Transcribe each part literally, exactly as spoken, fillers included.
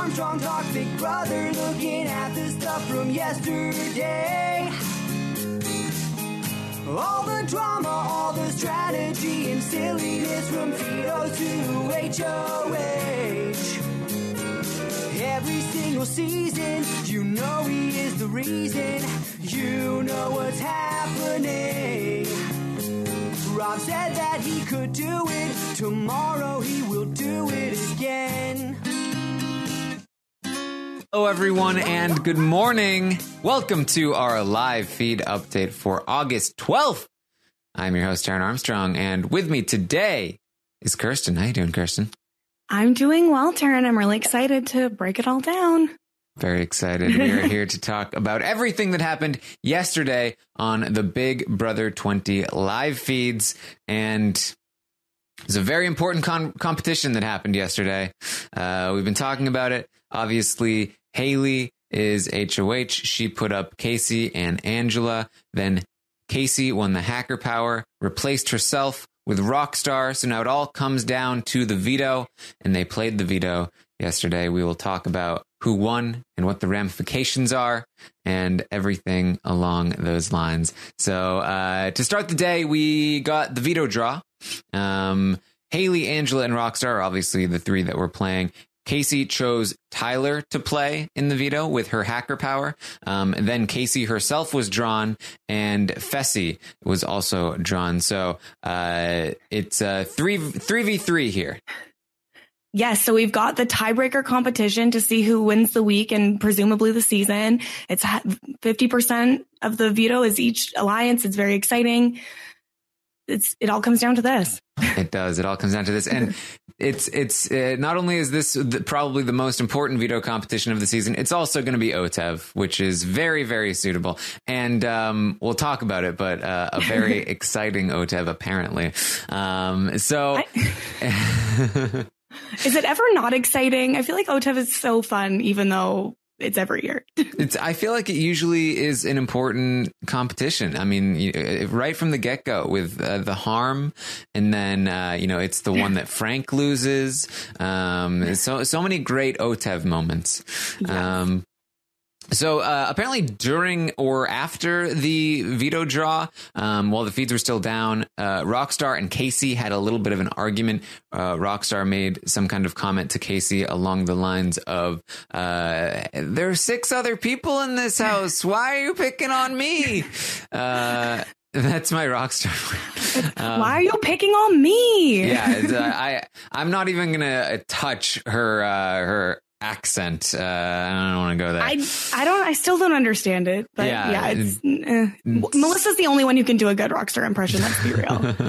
Armstrong talk, Big Brother looking at the stuff from yesterday. All the drama, all the strategy and silliness from Vito to H O H. Every single season, you know he is the reason. You know what's happening. Rob said that he could do it. Tomorrow he will do it again. Hello, everyone, and good morning. Welcome to our live feed update for August twelfth. I'm your host, Taran Armstrong, and with me today is Kirsten. How you doing, Kirsten? I'm doing well, Taran. I'm really excited to break it all down. Very excited. We are here to talk about everything that happened yesterday on the Big Brother twenty live feeds, and it's a very important con- competition that happened yesterday. Uh, we've been talking about it. Obviously, Haley is H O H. She put up Casey and Angela. Then Casey won the hacker power, replaced herself with Rockstar. So now it all comes down to the veto, and they played the veto yesterday. We will talk about who won and what the ramifications are and everything along those lines. So uh, to start the day, we got the veto draw. Um, Haley, Angela, and Rockstar are obviously the three that were playing. Casey chose Tyler to play in the veto with her hacker power. Um, and then Casey herself was drawn, and Fessy was also drawn. So uh, it's uh, three three v three here. Yes, so we've got the tiebreaker competition to see who wins the week and presumably the season. It's fifty percent of the veto is each alliance. It's very exciting. It's it all comes down to this. It does. It all comes down to this. And it's it's uh, not only is this the, probably the most important veto competition of the season, it's also going to be O T E V, which is very, very suitable. And um, we'll talk about it, but uh, a very exciting O T E V, apparently. Um, so... I- Is it ever not exciting? I feel like O T E V is so fun, even though it's every year. It's. I feel like it usually is an important competition. I mean, you, right from the get-go with uh, the harm, and then, uh, you know, it's the one that Frank loses. Um, so, so many great O T E V moments. Yes. Um, So uh, apparently during or after the veto draw, um, while the feeds were still down, uh, Rockstar and Casey had a little bit of an argument. Uh, Rockstar made some kind of comment to Casey along the lines of, uh, there are six other people in this house. Why are you picking on me? Uh, that's my Rockstar. Um, Why are you picking on me? Yeah, it's, uh, I, I'm not even going to touch her, uh, her, accent. Uh, I don't want to go there. I, I don't, I still don't understand it, but yeah, yeah it's, uh, it's, Melissa's the only one who can do a good Rockstar impression. Let's be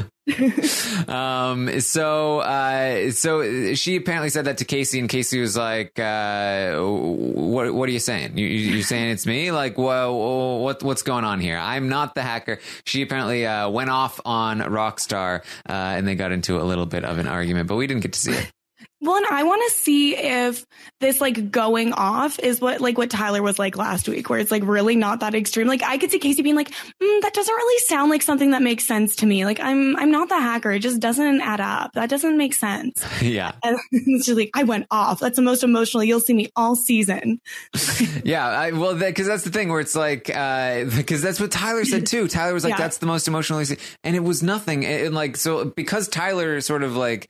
real. um, so, uh, so she apparently said that to Casey, and Casey was like, uh, what, what are you saying? You, you saying it's me? Like, well, what, what's going on here? I'm not the hacker. She apparently, uh, went off on Rockstar, uh, and they got into a little bit of an argument, but we didn't get to see it. Well, and I want to see if this like going off is what like what Tyler was like last week, where it's like really not that extreme. Like I could see Casey being like, mm, that doesn't really sound like something that makes sense to me. Like I'm I'm not the hacker. It just doesn't add up. That doesn't make sense. Yeah. And it's just like, I went off. That's the most emotional you'll see me all season. Yeah. I, well, because that, that's the thing where it's like, uh, because that's what Tyler said too. Tyler was like, yeah. That's the most emotional you see. And it was nothing. And, and like, so because Tyler sort of like,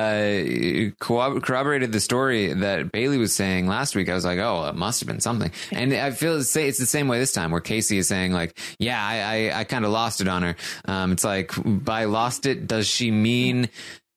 uh, co- corroborated the story that Bailey was saying last week, I was like, oh, it must have been something. And I feel it's the same way this time, where Casey is saying like, yeah, I, I, I kind of lost it on her. Um, it's like, by lost it, does she mean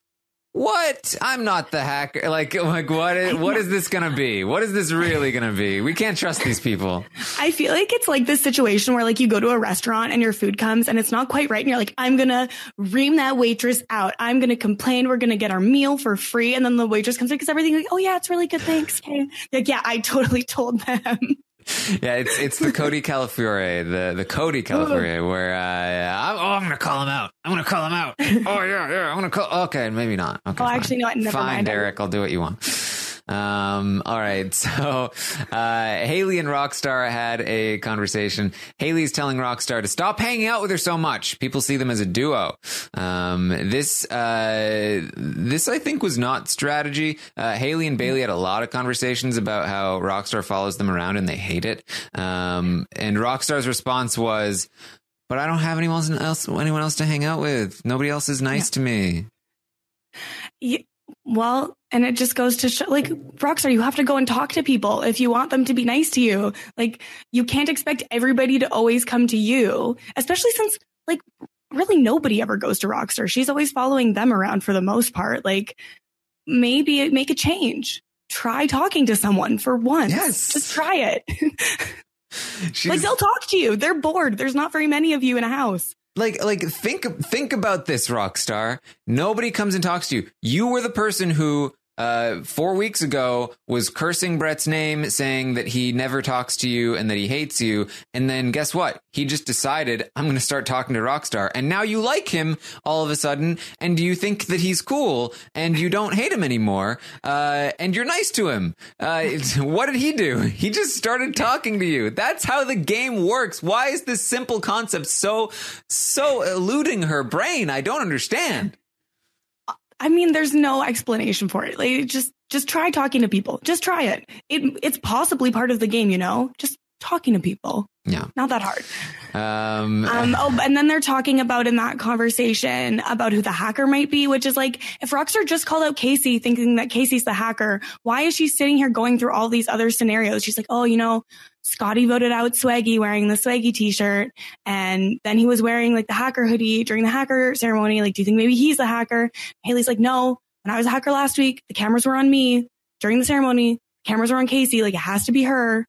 what? I'm not the hacker. Like, like what is, what is this going to be? What is this really going to be? We can't trust these people. I feel like it's like this situation where like you go to a restaurant and your food comes and it's not quite right. And you're like, I'm going to ream that waitress out. I'm going to complain. We're going to get our meal for free. And then the waitress comes in because everything like, oh yeah, it's really good. Thanks. Okay. Like, yeah, I totally told them. Yeah, it's it's the Cody Calafiore, the the Cody Calafiore, where uh, I'm, oh, I'm gonna call him out. I'm gonna call him out. Oh yeah, yeah, I'm gonna call. Okay, maybe not. Okay, oh, fine. actually, no, never fine, mind. Derek, I'll do what you want. Um, all right. So uh, Haley and Rockstar had a conversation. Haley's telling Rockstar to stop hanging out with her so much. People see them as a duo. Um, this, uh, this I think was not strategy. Uh, Haley and Bailey had a lot of conversations about how Rockstar follows them around and they hate it. Um, and Rockstar's response was, but I don't have anyone else, anyone else to hang out with. Nobody else is nice yeah. to me. Yeah, well, and it just goes to show, like, Rockstar, you have to go and talk to people if you want them to be nice to you. Like, you can't expect everybody to always come to you, especially since, like, really nobody ever goes to Rockstar. She's always following them around for the most part. Like, maybe make a change. Try talking to someone for once. Yes. Just try it. Like, they'll talk to you. They're bored. There's not very many of you in a house. Like, like, think, think about this, Rockstar. Nobody comes and talks to you. You were the person who, uh, four weeks ago was cursing Brett's name, saying that he never talks to you and that he hates you. And then guess what? He just decided, I'm going to start talking to Rockstar. And now you like him all of a sudden. And you think that he's cool and you don't hate him anymore. Uh, and you're nice to him. Uh, what did he do? He just started talking to you. That's how the game works. Why is this simple concept so, so eluding her brain? I don't understand. I mean, there's no explanation for it. Like, just, just try talking to people. Just try it. It, it's possibly part of the game, you know, just talking to people. Yeah. Not that hard. Um, um, oh, and then they're talking about in that conversation about who the hacker might be, which is like, if Rockstar just called out Casey thinking that Casey's the hacker, why is she sitting here going through all these other scenarios? She's like, oh, you know, Scotty voted out Swaggy wearing the Swaggy t-shirt. And then he was wearing like the hacker hoodie during the hacker ceremony. Like, do you think maybe he's the hacker? Haley's like, no, when I was a hacker last week, the cameras were on me during the ceremony. Cameras were on Casey. Like, it has to be her.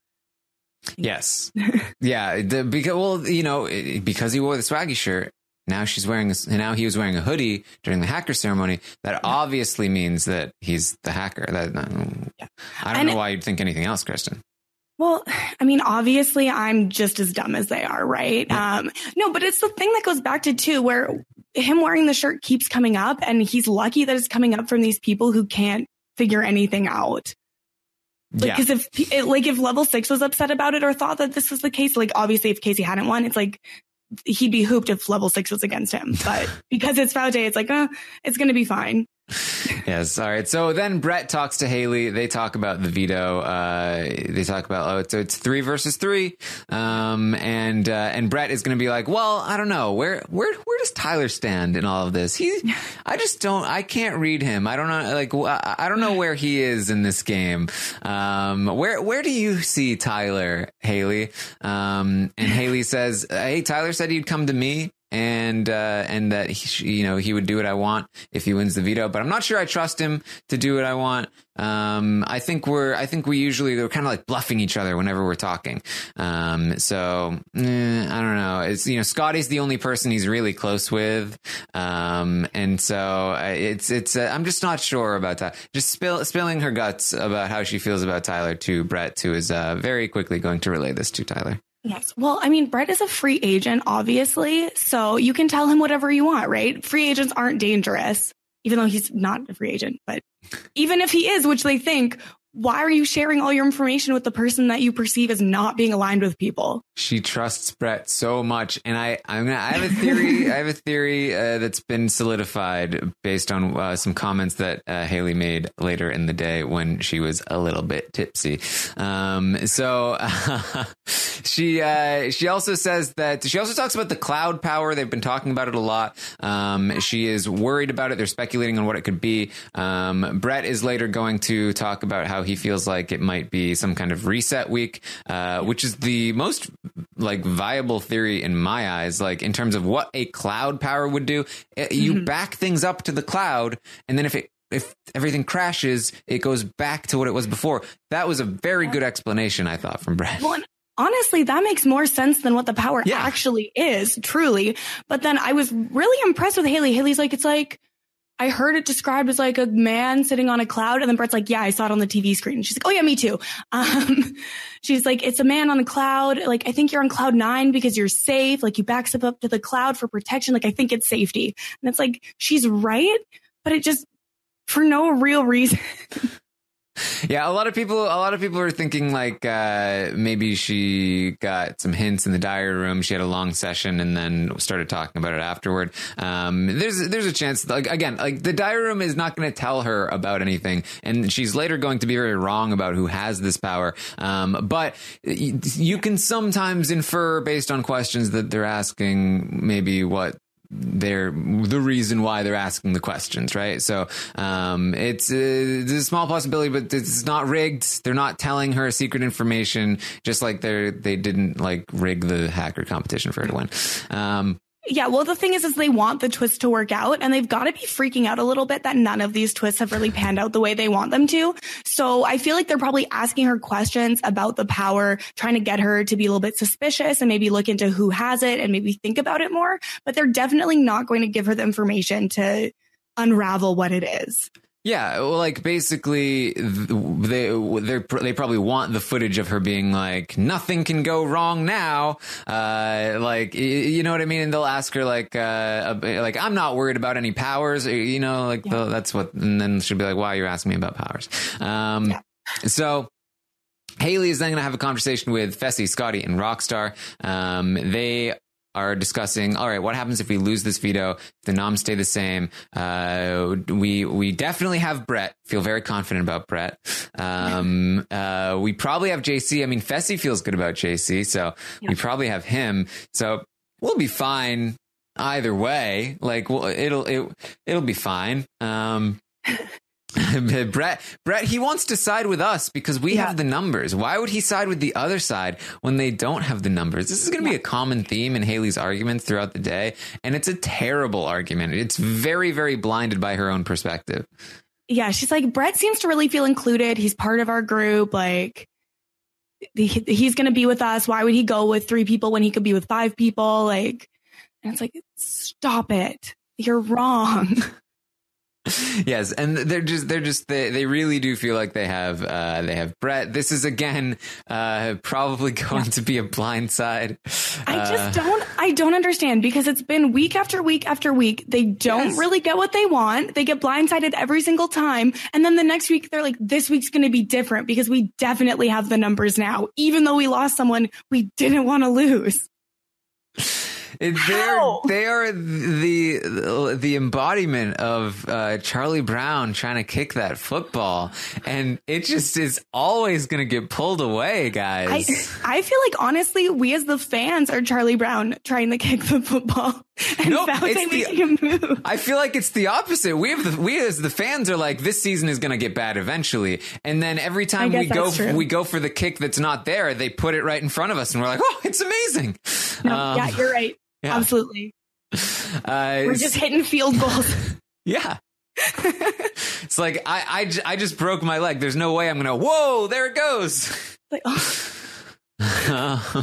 Yes. Yeah. The, because, well, you know, because he wore the Swaggy shirt, now she's wearing, a, now he was wearing a hoodie during the hacker ceremony. That yeah. obviously means that he's the hacker. That yeah. I don't and know why you'd think anything else, Kristen. Well, I mean, obviously I'm just as dumb as they are, right? Yeah. Um, no, but it's the thing that goes back to too, where him wearing the shirt keeps coming up and he's lucky that it's coming up from these people who can't figure anything out. Like, because yeah. if it, like if level six was upset about it or thought that this was the case, like obviously if Casey hadn't won, it's like he'd be hooped if level six was against him. But because it's Faude, it's like, uh, it's going to be fine. Yes. All right. So then Brett talks to Haley. They talk about the veto. Uh, they talk about, oh, it's, it's three versus three. Um, and, uh, and Brett is going to be like, well, I don't know. Where, where, where does Tyler stand in all of this? He, I just don't, I can't read him. I don't know. Like, I don't know where he is in this game. Um, where, where do you see Tyler, Haley? Um, and Haley says, hey, Tyler said he'd come to me. And, uh, and that, he, you know, he would do what I want if he wins the veto, but I'm not sure I trust him to do what I want. Um, I think we're, I think we usually, we're kind of like bluffing each other whenever we're talking. Um, so, eh, I don't know. It's, you know, Scotty's the only person he's really close with. Um, and so it's, it's, uh, I'm just not sure about that. Just spill, spilling her guts about how she feels about Tyler to Brett, who is, uh, very quickly going to relay this to Tyler. Yes. Well, I mean, Brett is a free agent, obviously, so you can tell him whatever you want, right? Free agents aren't dangerous, even though he's not a free agent. But even if he is, which they think, why are you sharing all your information with the person that you perceive as not being aligned with people? She trusts Brett so much. And I, I'm gonna, I have a theory. I have a theory uh, that's been solidified based on uh, some comments that uh, Haley made later in the day when she was a little bit tipsy. Um, so uh, she, uh, she also says that she also talks about the cloud power. They've been talking about it a lot. Um, she is worried about it. They're speculating on what it could be. Um, Brett is later going to talk about how he feels like it might be some kind of reset week, uh, which is the most like viable theory in my eyes, like in terms of what a cloud power would do. It, you mm-hmm. back things up to the cloud, and then if it if everything crashes, it goes back to what it was before. That was a very good explanation, I thought, from Brett. Well, honestly, that makes more sense than what the power yeah. actually is, truly. But then I was really impressed with Haley. Haley's like, it's like, I heard it described as like a man sitting on a cloud. And then Brett's like, yeah, I saw it on the T V screen. She's like, oh yeah, me too. Um, she's like, it's a man on a cloud. Like, I think you're on cloud nine because you're safe. Like, you back stuff up to the cloud for protection. Like, I think it's safety. And it's like, she's right, but it just, for no real reason. Yeah, a lot of people, a lot of people are thinking like uh, maybe she got some hints in the diary room. She had a long session and then started talking about it afterward. Um, there's there's a chance, like again, like the diary room is not going to tell her about anything, and she's later going to be very wrong about who has this power. Um, but you, you can sometimes infer based on questions that they're asking, maybe what. They're the reason why they're asking the questions, right? So um, it's, uh, it's a small possibility, but it's not rigged. They're not telling her secret information, just like they they didn't like rig the hacker competition for her to win. Um, Yeah, well, the thing is, is they want the twist to work out, and they've got to be freaking out a little bit that none of these twists have really panned out the way they want them to. So I feel like they're probably asking her questions about the power, trying to get her to be a little bit suspicious and maybe look into who has it and maybe think about it more. But they're definitely not going to give her the information to unravel what it is. Yeah, well, like basically, they they they probably want the footage of her being like, nothing can go wrong now, uh, like you know what I mean. And they'll ask her like, uh, like I'm not worried about any powers, you know, like yeah. that's what. And then she'll be like, why are you asking me about powers? Um, yeah. So Haley is then going to have a conversation with Fessy, Scotty, and Rockstar. Um, they. are discussing, all right, what happens if we lose this veto, if the noms stay the same? Uh, we we definitely have Brett, feel very confident about Brett. Um, uh, we probably have J C. I mean, Fessy feels good about J C, so yeah. we probably have him. So we'll be fine either way. Like, well, it'll, it, it'll be fine. Um, Brett, Brett, he wants to side with us because we yeah. have the numbers. Why would he side with the other side when they don't have the numbers? This is going to yeah. be a common theme in Haley's arguments throughout the day. And it's a terrible argument. It's very, very blinded by her own perspective. Yeah. She's like, Brett seems to really feel included. He's part of our group. Like he, he's going to be with us. Why would he go with three people when he could be with five people? Like, and it's like, stop it. You're wrong. Yes, and they're just they're just they, they really do feel like they have uh, they have Brett. This is again uh, probably going yeah. to be a blindside. I just uh, don't I don't understand because it's been week after week after week. They don't yes. really get what they want. They get blindsided every single time, and then the next week they're like, "This week's going to be different because we definitely have the numbers now, even though we lost someone we didn't want to lose." They're, they are the the embodiment of uh, Charlie Brown trying to kick that football, and it just is always going to get pulled away, guys. I, I feel like honestly, we as the fans are Charlie Brown trying to kick the football, and no, Fauci it's making the, him move. I feel like it's the opposite. We have the, we as the fans are like, this season is going to get bad eventually, and then every time we go true. we go for the kick that's not there, they put it right in front of us, and we're like, oh, it's amazing. No, um, yeah, you're right. Yeah. Absolutely. Uh, We're just hitting field goals. Yeah. It's like, I, I, I just broke my leg. There's no way I'm going to, whoa, there it goes. Like, oh. I,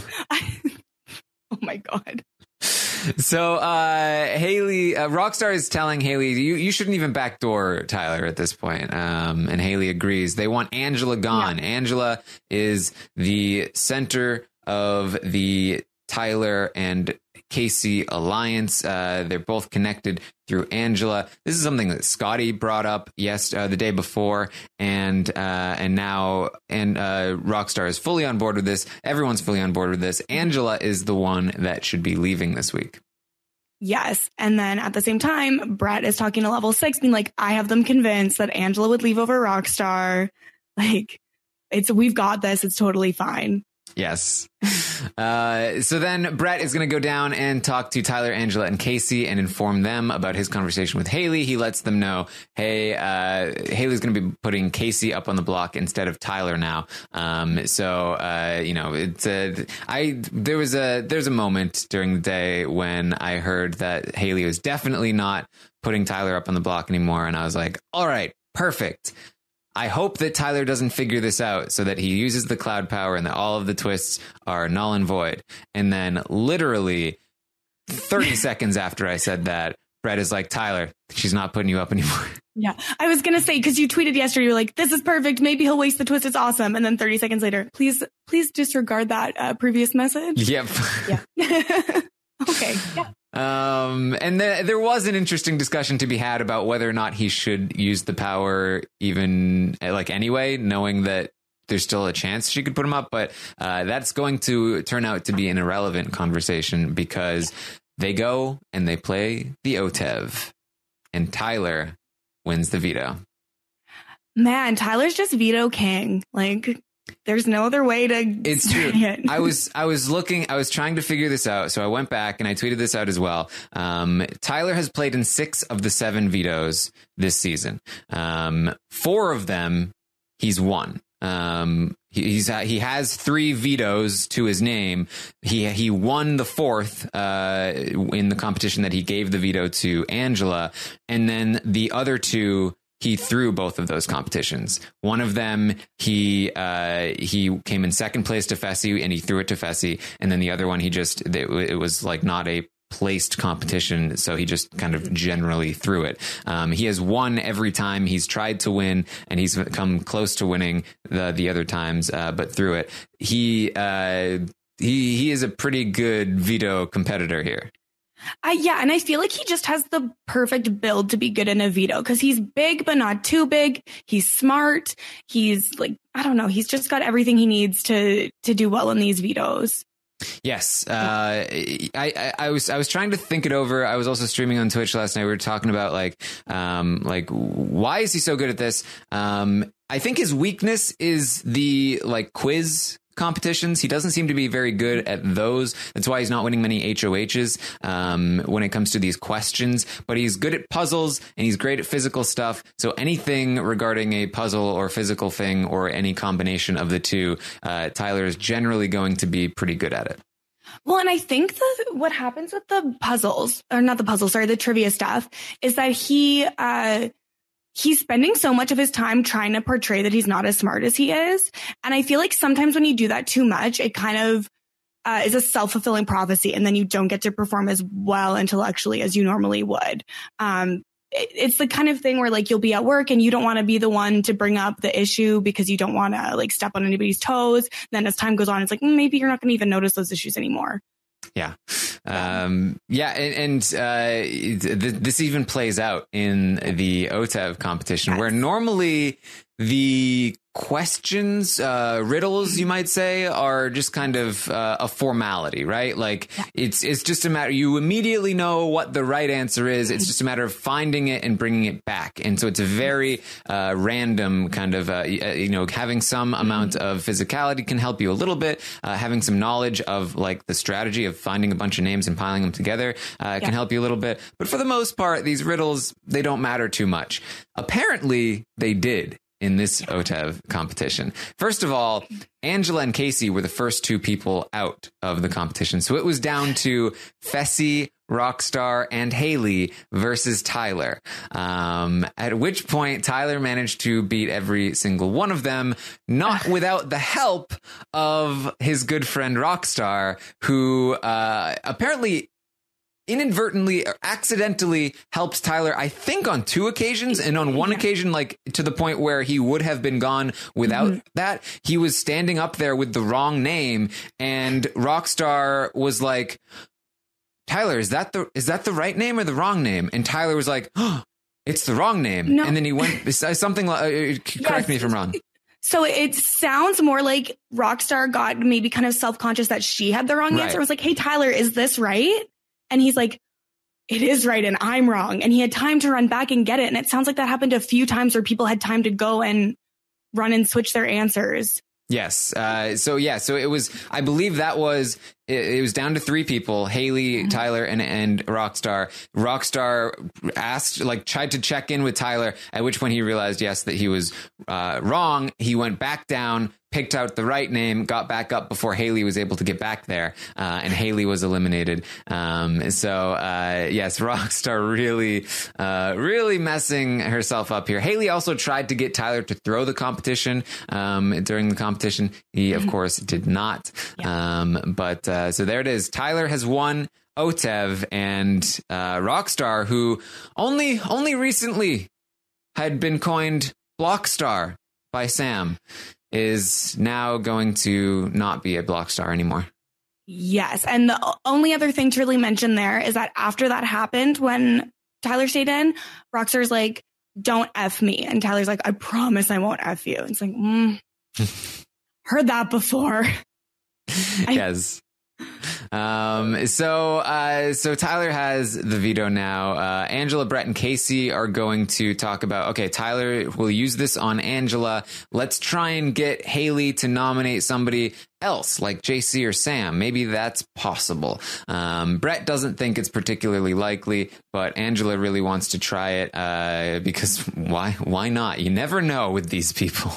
oh my God. So uh, Haley, uh, Rockstar is telling Haley, you, you shouldn't even backdoor Tyler at this point. Um, and Haley agrees. They want Angela gone. Yeah. Angela is the center of the Tyler and Casey alliance. Uh, they're both connected through Angela. This is something that Scotty brought up yes uh, the day before, and uh, and now and uh, Rockstar is fully on board with this. Everyone's fully on board with this. Angela is the one that should be leaving this week. Yes. And then at the same time, Brett is talking to Level Six, being like, I have them convinced that Angela would leave over Rockstar. Like, it's we've got this. It's totally fine. Yes. Uh, so then Brett is going to go down and talk to Tyler, Angela, and Casey and inform them about his conversation with Haley. He lets them know, hey, uh, Haley's going to be putting Casey up on the block instead of Tyler now. Um, so, uh, you know, it's a, I, there was a, there's a moment during the day when I heard that Haley was definitely not putting Tyler up on the block anymore. And I was like, all right, perfect. I hope that Tyler doesn't figure this out so that he uses the cloud power and that all of the twists are null and void. And then literally thirty seconds after I said that, Brett is like, Tyler, she's not putting you up anymore. Yeah, I was going to say, because you tweeted yesterday, you're like, this is perfect. Maybe he'll waste the twist. It's awesome. And then thirty seconds later, please, please disregard that uh, previous message. Yep. Yeah. Okay. Yeah. Um, and th- there was an interesting discussion to be had about whether or not he should use the power even like anyway, knowing that there's still a chance she could put him up. But uh, that's going to turn out to be an irrelevant conversation because they go and they play the O T E V and Tyler wins the veto. Man, Tyler's just veto king. Like, there's no other way to. It's true. It. I was I was looking. I was trying to figure this out. So I went back and I tweeted this out as well. Um, Tyler has played in six of the seven vetoes this season. Um, four of them he's won. Um, he, he's he has three vetoes to his name. He he won the fourth uh, in the competition that he gave the veto to Angela, and then the other two. He threw both of those competitions. One of them, he uh, he came in second place to Fessy and he threw it to Fessy. And then the other one, he just, it, it was like not a placed competition. So he just kind of generally threw it. Um, he has won every time he's tried to win and he's come close to winning the, the other times, uh, but threw it. He, uh, he, he is a pretty good veto competitor here. Uh, yeah, and I feel like he just has the perfect build to be good in a veto because he's big, but not too big. He's smart. He's like, I don't know. He's just got everything he needs to to do well in these vetoes. Yes, uh, I, I, I was I was trying to think it over. I was also streaming on Twitch last night. We were talking about like um, like why is he so good at this? Um, I think his weakness is the like quiz competitions. He doesn't seem to be very good at those. That's why he's not winning many H O Hs um, when it comes to these questions. But he's good at puzzles and he's great at physical stuff. So anything regarding a puzzle or physical thing or any combination of the two, uh, Tyler is generally going to be pretty good at it. Well, and I think the what happens with the puzzles, or not the puzzles, sorry, the trivia stuff, is that he uh, he's spending so much of his time trying to portray that he's not as smart as he is. And I feel like sometimes when you do that too much, it kind of uh, is a self-fulfilling prophecy. And then you don't get to perform as well intellectually as you normally would. Um, it, it's the kind of thing where like you'll be at work and you don't want to be the one to bring up the issue because you don't want to like step on anybody's toes. Then as time goes on, it's like, mm, maybe you're not going to even notice those issues anymore. Yeah. Um, yeah. And, and uh, th- this even plays out in the O T E V competition yes. where normally the questions, uh, riddles, you might say, are just kind of uh, a formality, right? Like yeah. it's it's just a matter. You immediately know what the right answer is. It's just a matter of finding it and bringing it back. And so it's a very uh, random kind of, uh, you know, having some amount of physicality can help you a little bit. Uh, having some knowledge of like the strategy of finding a bunch of names and piling them together uh, can yeah. help you a little bit. But for the most part, these riddles, they don't matter too much. Apparently, they did. In this O T E V competition. First of all, Angela and Casey were the first two people out of the competition. So it was down to Fessy, Rockstar, and Haley versus Tyler. Um, at which point Tyler managed to beat every single one of them, not without the help of his good friend Rockstar, who uh, apparently inadvertently or accidentally helps Tyler, I think on two occasions, and on one yeah. occasion, like to the point where he would have been gone without mm-hmm. that. He was standing up there with the wrong name, and Rockstar was like, Tyler, is that the is that the right name or the wrong name? And Tyler was like, oh, it's the wrong name. No. And then he went something like, uh, correct yes. me if I'm wrong. So it sounds more like Rockstar got maybe kind of self-conscious that she had the wrong right. answer. It was like, hey, Tyler, is this right? And he's like, it is right. And I'm wrong. And he had time to run back and get it. And it sounds like that happened a few times where people had time to go and run and switch their answers. Yes. Uh, so, yeah. So it was, I believe that was, it, it was down to three people, Haley, mm-hmm. Tyler, and, and Rockstar. Rockstar asked, like, tried to check in with Tyler, at which point he realized, yes, that he was uh, wrong. He went back down, picked out the right name, got back up before Haley was able to get back there, uh, and Haley was eliminated. Um, so, uh, yes, Rockstar really, uh, really messing herself up here. Haley also tried to get Tyler to throw the competition um, during the competition. He, of course, did not. Yeah. Um, but uh, so there it is. Tyler has won O T E V, and uh, Rockstar, who only only recently had been coined Blockstar by Sam, is now going to not be a Blockstar anymore. Yes. And the only other thing to really mention there is that after that happened, when Tyler stayed in, Rockstar's like, don't F me. And Tyler's like, I promise I won't F you. It's like, mm, heard that before. Yes. Um, so, uh, so Tyler has the veto now. Uh, Angela, Brett, and Casey are going to talk about, okay, Tyler will use this on Angela. Let's try and get Haley to nominate somebody else like J C or Sam. Maybe that's possible. Um, Brett doesn't think it's particularly likely, but Angela really wants to try it, uh, because why, why not? You never know with these people.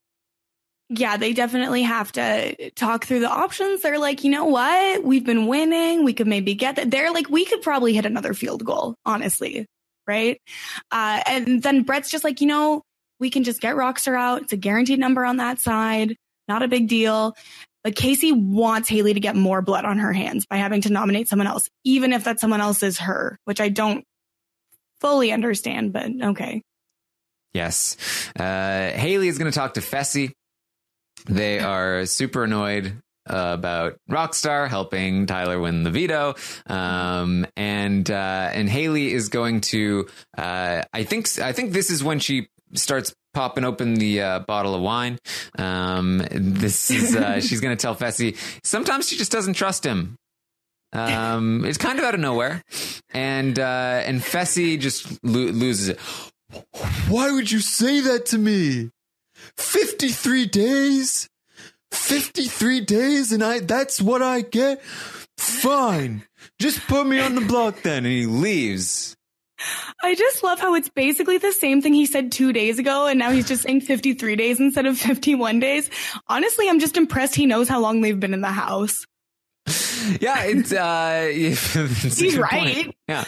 Yeah, they definitely have to talk through the options. They're like, you know what? We've been winning. We could maybe get that. They're like, we could probably hit another field goal, honestly. Right. Uh, and then Brett's just like, you know, we can just get Rockstar out. It's a guaranteed number on that side. Not a big deal. But Casey wants Haley to get more blood on her hands by having to nominate someone else, even if that someone else is her, which I don't fully understand, but okay. Yes. Uh, Haley is going to talk to Fessy. They are super annoyed uh, about Rockstar helping Tyler win the veto. Um, and, uh, and Haley is going to, uh, I think, I think this is when she starts popping open the uh, bottle of wine. Um, this is, uh, she's going to tell Fessy, sometimes she just doesn't trust him. Um, it's kind of out of nowhere. And, uh, and Fessy just lo- loses it. Why would you say that to me? fifty-three days? fifty-three days and I that's what I get? Fine. Just put me on the block then. And he leaves. I just love how it's basically the same thing he said two days ago, and now he's just saying fifty-three days instead of fifty-one days. Honestly, I'm just impressed he knows how long they've been in the house. Yeah, it's uh it's he's right. Point. Yeah.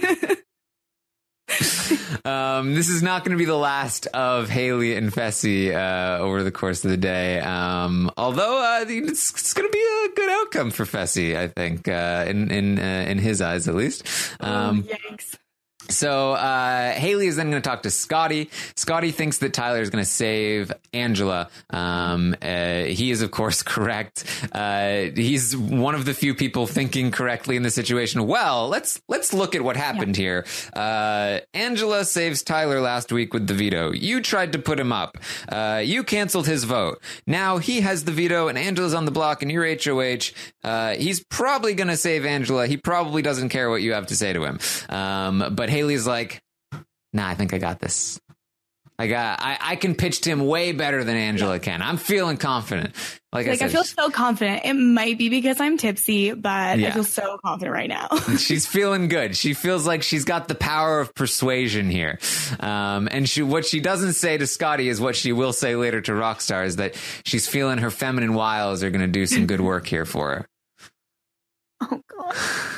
um, this is not going to be the last of Haley and Fessy uh, over the course of the day. Um, although uh, it's, it's going to be a good outcome for Fessy, I think, uh, in in uh, in his eyes at least. Um, oh, yikes. So uh, Haley is then going to talk to Scotty. Scotty thinks that Tyler is going to save Angela. Um, uh, he is, of course, correct. Uh, he's one of the few people thinking correctly in the situation. Well, let's let's look at what happened yeah. here. Uh, Angela saves Tyler last week with the veto. You tried to put him up. Uh, you canceled his vote. Now he has the veto and Angela's on the block and you're H O H. Uh, he's probably going to save Angela. He probably doesn't care what you have to say to him. Um, but Haley's like, nah, I think I got this. I got, I, I can pitch to him way better than Angela can. I'm feeling confident. Like, like I said, I feel so confident. It might be because I'm tipsy, but yeah. I feel so confident right now. She's feeling good. She feels like she's got the power of persuasion here. Um, and she, what she doesn't say to Scotty is what she will say later to Rockstar, is that she's feeling her feminine wiles are going to do some good work here for her. Oh God.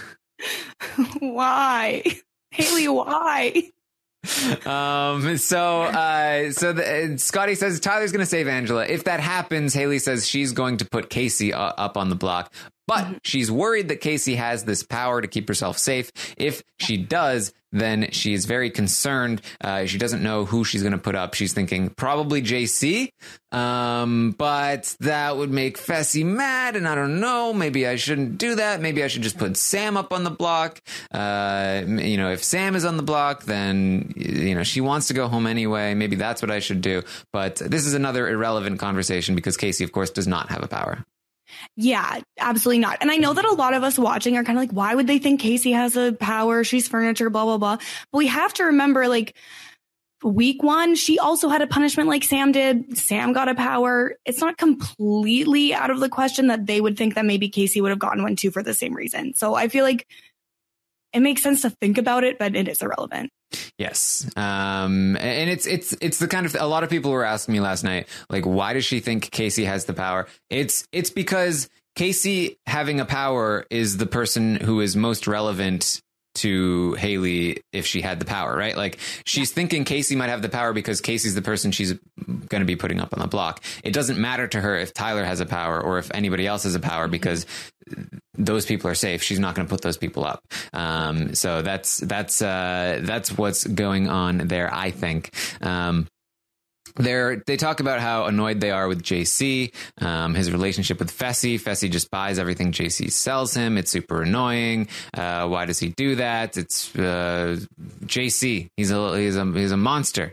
Why? Haley, why? Um, so, uh, so the, uh, Scotty says Tyler's going to save Angela. If that happens, Haley says she's going to put Casey uh, up on the block, but mm-hmm. she's worried that Casey has this power to keep herself safe. If she does, then she is very concerned. Uh, she doesn't know who she's going to put up. She's thinking probably J C. Um, but that would make Fessy mad. And I don't know, maybe I shouldn't do that. Maybe I should just put Sam up on the block. Uh, you know, if Sam is on the block, then, you know, she wants to go home anyway. Maybe that's what I should do. But this is another irrelevant conversation because Casey, of course, does not have a power. Yeah, absolutely not. And I know that a lot of us watching are kind of like, why would they think Casey has a power? She's furniture, blah, blah, blah. But we have to remember, like, week one, she also had a punishment like Sam did. Sam got a power. It's not completely out of the question that they would think that maybe Casey would have gotten one too for the same reason. So I feel like it makes sense to think about it, but it is irrelevant. Yes. Um, and it's, it's, it's the kind of, a lot of people were asking me last night, like, why does she think Casey has the power? It's, it's because Casey having a power is the person who is most relevant to Haley if she had the power, right? Like, she's yeah. thinking Casey might have the power because Casey's the person she's going to be putting up on the block. It doesn't matter to her if Tyler has a power or if anybody else has a power because those people are safe. She's not going to put those people up. Um, so that's, that's, uh, that's what's going on there, I think. Um, They're, they talk about how annoyed they are with J C, um, his relationship with Fessy. Fessy just buys everything J C sells him. It's super annoying. Uh, why does he do that? It's uh, J C. He's a he's a he's a monster.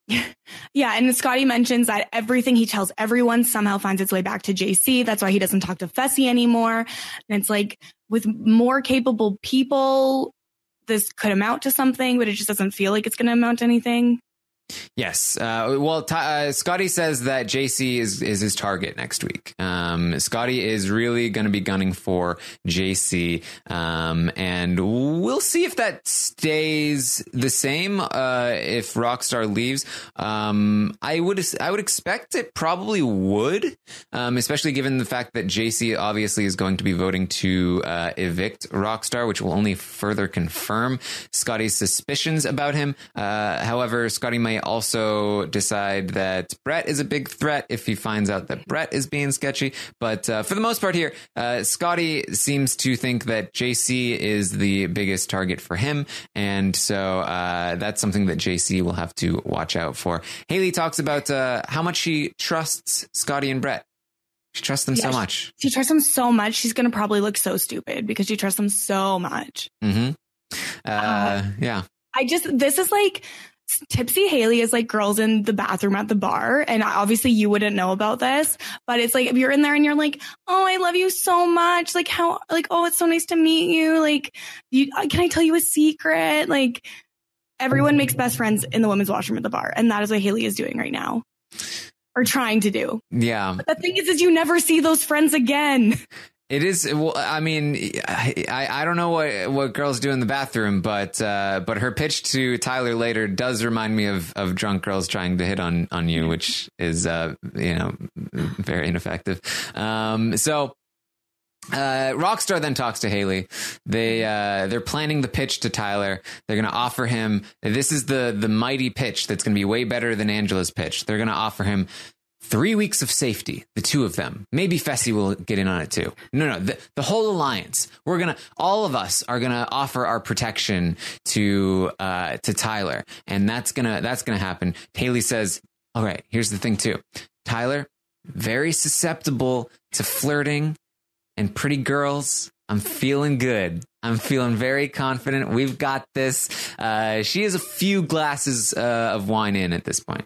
Yeah, and Scotty mentions that everything he tells everyone somehow finds its way back to J C. That's why he doesn't talk to Fessy anymore. And it's like with more capable people, this could amount to something, but it just doesn't feel like it's going to amount to anything. Yes. Uh, well, t- uh, Scotty says that J C is, is his target next week. Um, Scotty is really going to be gunning for J C. Um, and we'll see if that stays the same. Uh, if Rockstar leaves, um, I would, I would expect it probably would, um, especially given the fact that J C obviously is going to be voting to, uh, evict Rockstar, which will only further confirm Scotty's suspicions about him. Uh, however, Scotty may also decide that Brett is a big threat if he finds out that Brett is being sketchy. But uh, for the most part here, uh, Scotty seems to think that J C is the biggest target for him. And so uh, that's something that J C will have to watch out for. Haley talks about uh, how much she trusts Scotty and Brett. She trusts them yeah, so much. She, she trusts them so much. She's going to probably look so stupid because she trusts them so much. Mm-hmm. Uh, uh, yeah. I just, this is like, Tipsy Haley is like girls in the bathroom at the bar. And obviously you wouldn't know about this, but it's like, if you're in there and you're like, oh, I love you so much. Like how, like, oh, it's so nice to meet you. Like, you, can I tell you a secret? Like everyone makes best friends in the women's washroom at the bar. And that is what Haley is doing right now or trying to do. Yeah. But the thing is, is you never see those friends again. It is. Well, I mean, I, I don't know what, what girls do in the bathroom, but uh, but her pitch to Tyler later does remind me of, of drunk girls trying to hit on, on you, which is, uh, you know, very ineffective. Um, so uh, Rockstar then talks to Haley. They uh, they're planning the pitch to Tyler. They're going to offer him. This is the the mighty pitch that's going to be way better than Angela's pitch. They're going to offer him three weeks of safety, the two of them. Maybe Fessy will get in on it too. No, no, the, the whole alliance. We're going to, all of us are going to offer our protection to, uh, to Tyler. And that's going to, that's going to happen. Haley says, all right, here's the thing too. Tyler, very susceptible to flirting and pretty girls. I'm feeling good. I'm feeling very confident. We've got this. Uh, she has a few glasses uh, of wine in at this point.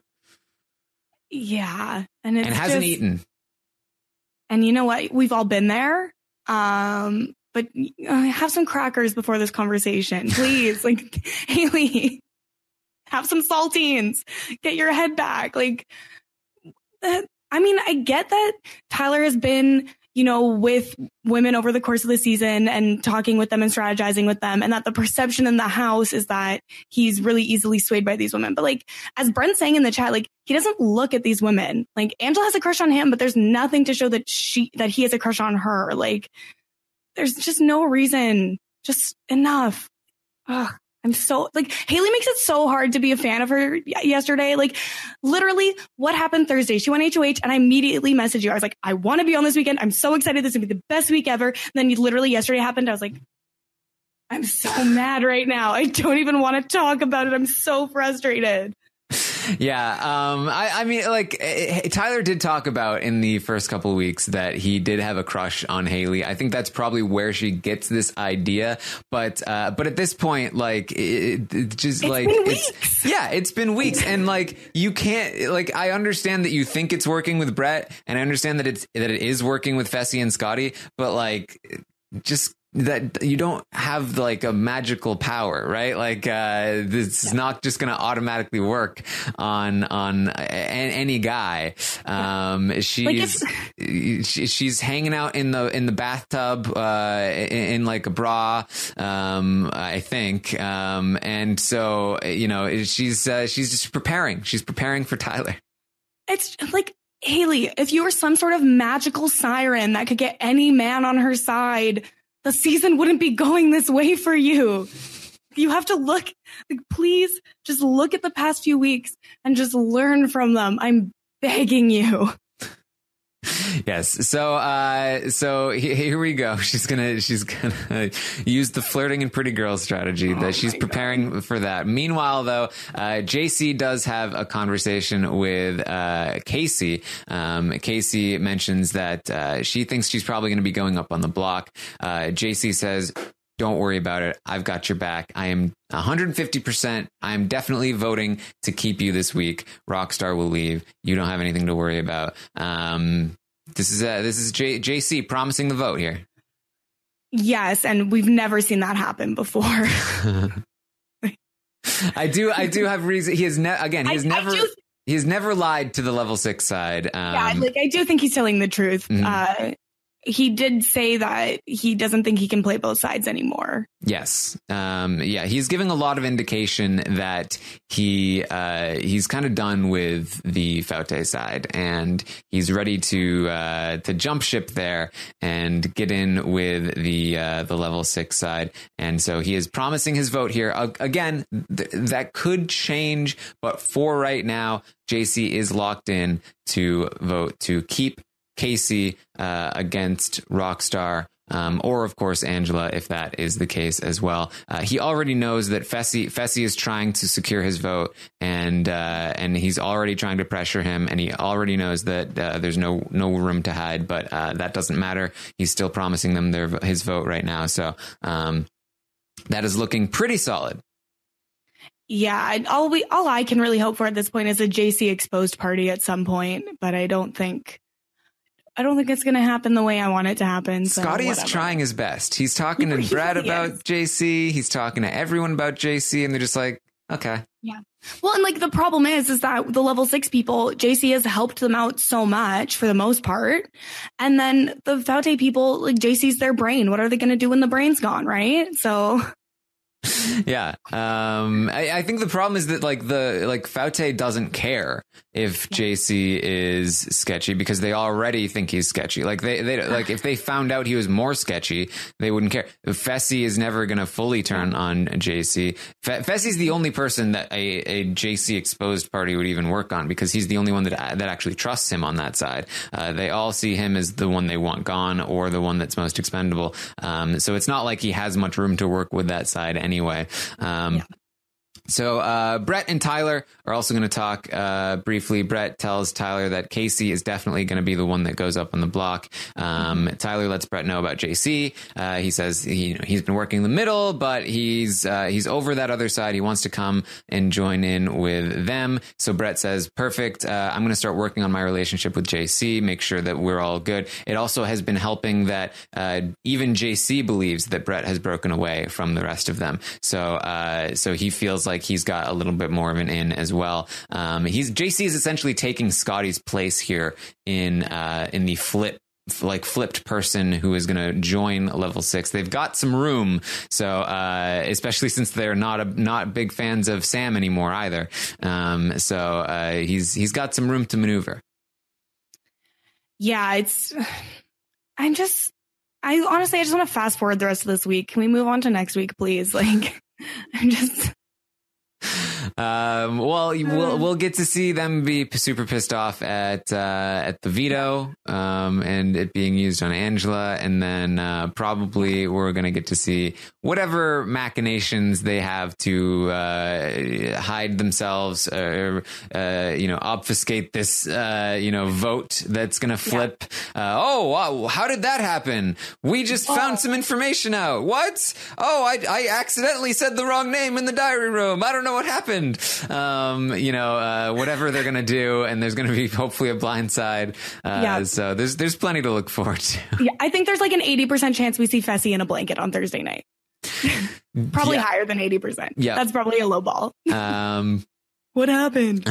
Yeah. And, it's and hasn't just, eaten. And you know what? We've all been there. Um, but uh, have some crackers before this conversation, please. Like, Haley, have some saltines. Get your head back. Like, uh, I mean, I get that Tyler has been, you know, with women over the course of the season and talking with them and strategizing with them, and that the perception in the house is that he's really easily swayed by these women. But like, as Brent's saying in the chat, like, he doesn't look at these women. Like, Angela has a crush on him, but there's nothing to show that she, that he has a crush on her. Like, there's just no reason. Just enough. Ugh. I'm so, like, Haley makes it so hard to be a fan of her yesterday. Like, literally, what happened Thursday? She went H O H, and I immediately messaged you. I was like, I want to be on this weekend. I'm so excited. This is going to be the best week ever. And then you, literally yesterday happened. I was like, I'm so mad right now. I don't even want to talk about it. I'm so frustrated. Yeah. Um, I, I mean, like, Tyler did talk about in the first couple of weeks that he did have a crush on Haley. I think that's probably where she gets this idea. But, uh, but at this point, like, it, it just it's like, been it's, weeks. yeah, it's been weeks. And like, you can't, like, I understand that you think it's working with Brett, and I understand that it's, that it is working with Fessy and Scotty, but like, just, that you don't have like a magical power, right? Like, uh, this is yeah. not just going to automatically work on, on a, any guy. Um, she's, like she, she's hanging out in the, in the bathtub, uh, in, in like a bra, um, I think. Um, and so, you know, she's, uh, she's just preparing, she's preparing for Tyler. It's like, Haley, if you were some sort of magical siren that could get any man on her side, the season wouldn't be going this way for you. You have to look, like, please just look at the past few weeks and just learn from them. I'm begging you. Yes. So, uh, so he- here we go. She's gonna, she's gonna use the flirting and pretty girl strategy that Oh she's my preparing God. for that. Meanwhile, though, uh, J C does have a conversation with, uh, Casey. Um, Casey mentions that, uh, she thinks she's probably going to be going up on the block. Uh, J C says, don't worry about it. I've got your back. I am one hundred fifty percent. I'm definitely voting to keep you this week. Rockstar will leave. You don't have anything to worry about. Um, this is uh, this is J- JC promising the vote here. Yes, and we've never seen that happen before. I do. I do have reason. He has ne- again. He has I- I never. do- He has never lied to the level six side. Um, Yeah, like I do think he's telling the truth. Mhm. Uh, he did say that he doesn't think he can play both sides anymore. Yes. Um, yeah, he's giving a lot of indication that he uh, he's kind of done with the Faute side, and he's ready to uh, to jump ship there and get in with the uh, the level six side. And so he is promising his vote here. Uh, again, th- that could change, but for right now, J C is locked in to vote to keep Casey uh, against Rockstar, um, or of course Angela, if that is the case as well. Uh, he already knows that Fessy Fessy is trying to secure his vote, and uh, and he's already trying to pressure him, and he already knows that uh, there's no no room to hide. But uh, that doesn't matter. He's still promising them their his vote right now, so um, that is looking pretty solid. Yeah, I- all we all I can really hope for at this point is a J C exposed party at some point, but I don't think I don't think it's going to happen the way I want it to happen. So Scotty is whatever. trying his best. He's talking to He Brad really about is. J C. He's talking to everyone about J C, and they're just like, okay. Well, and like the problem is, is that the level six people, J C has helped them out so much for the most part. And then the Faute people, like J C's their brain. What are they going to do when the brain's gone? Right. So Yeah. Um, I, I think the problem is that like the like Faute doesn't care if J C is sketchy because they already think he's sketchy. Like they, they like if they found out he was more sketchy, they wouldn't care. Fessy is never going to fully turn on J C. F- Fessy's the only person that a, a J C exposed party would even work on because he's the only one that that actually trusts him on that side. Uh, they all see him as the one they want gone or the one that's most expendable. Um, so it's not like he has much room to work with that side anyway. Um, Yeah. So uh, Brett and Tyler are also going to talk uh, briefly. Brett tells Tyler that Casey is definitely going to be the one that goes up on the block. Um, Tyler lets Brett know about J C. Uh, he says he, you know, he's been working the middle, but he's uh, he's over that other side. He wants to come and join in with them. So Brett says, perfect. Uh, I'm going to start working on my relationship with J C, make sure that we're all good. It also has been helping that uh, even J C believes that Brett has broken away from the rest of them. So uh, so he feels like he's got a little bit more of an in as well. Um, he's J C is essentially taking Scotty's place here in uh, in the flip like flipped person who is going to join level six. They've got some room, so uh, especially since they're not a, not big fans of Sam anymore either. Um, so uh, he's he's got some room to maneuver. yeah, it's, I'm just, I honestly, I just want to fast forward the rest of this week. Can we move on to next week, please? Like, I'm just, Um, well, we'll we'll get to see them be p- super pissed off at uh, at the veto um, and it being used on Angela, and then uh, probably we're gonna get to see whatever machinations they have to uh, hide themselves or uh, you know obfuscate this uh, you know vote that's gonna flip. Yeah. Uh, oh, wow, how did that happen? We just oh. found some information out. What? Oh, I I accidentally said the wrong name in the diary room. I don't know what happened. Um, you know, uh, whatever they're gonna do, and there's gonna be hopefully a blind side. Uh, yeah. So there's there's plenty to look forward to. Yeah, I think there's like an eighty percent chance we see Fessy in a blanket on Thursday night. Probably yeah. higher than eighty percent. Yeah, that's probably a low ball. Um, what happened?